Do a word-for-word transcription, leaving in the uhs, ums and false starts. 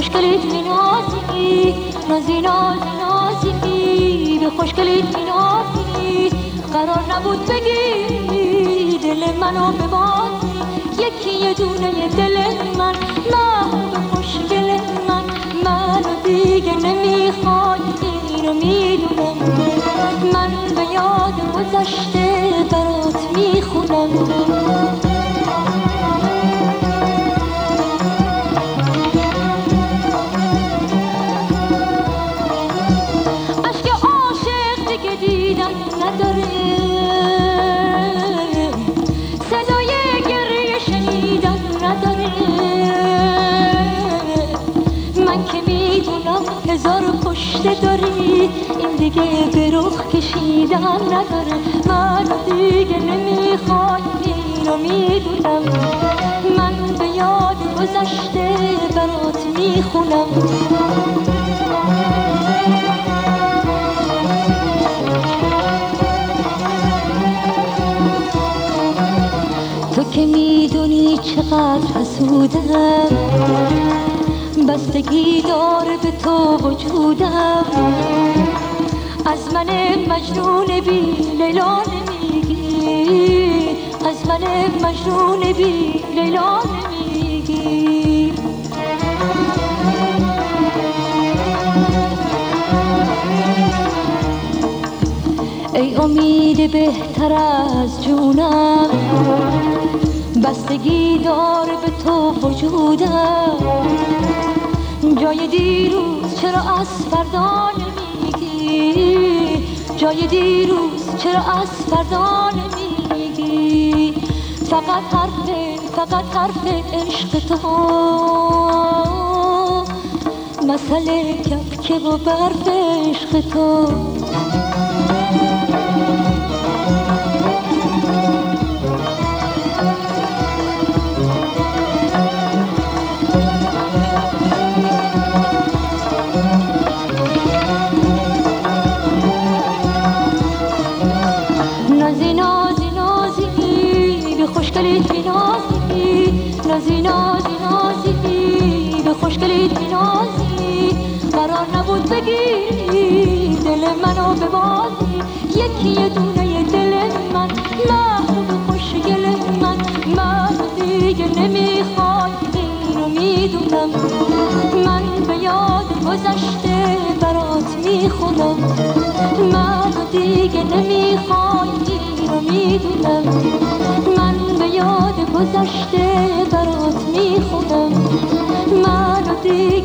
خوشگلیت می نازی، نازی نازی نازی، به خوشگلیت می نازی. قرار نبود بگی دل منو ببازی، یکی یه دونه دل من، محبوب خوشگل من. منو دیگه نمیخوای اینو میدونم، من به یاد گذشته برات میخونم. اشک عاشق دیگه دیدن نداره، صدای گریه شنیدن نداره. من که میدونم هزار پشته داری، این دیگه به رخ کشیدن نداره. منو دیگه نمیخوای اینو میدونم، من به یاد گذشته برات میخونم. تو که میدونی چقدر حسودم، بستگی داره به تو وجودم. از من مجنون بی لیلا نمیگی، از من مجنون بی لیلا نمیگی. ای امید بهتر از جونم، بستگی داره به تو وجودم. جای دیروز چرا از فردا نمیگی، جای دیروز چرا از فردا نمیگی. فقط حرف فقط حرف عشق تو، مسئله کبکه و برف عشق تو. خوشگلیت می نازی، نازی نازی نازی، به خوشگلیت می نازی. قرار نبود بگیری دل منو ببازی، یکی یه دونه دل من، محبوب خوشگل من. من دیگه نمیخوای اینو میدونم، من به یاد گذشته برات میخونم. من دیگه نمیخوای اینو میدونم، من به یاد گذشته برات میخونم. من دیگه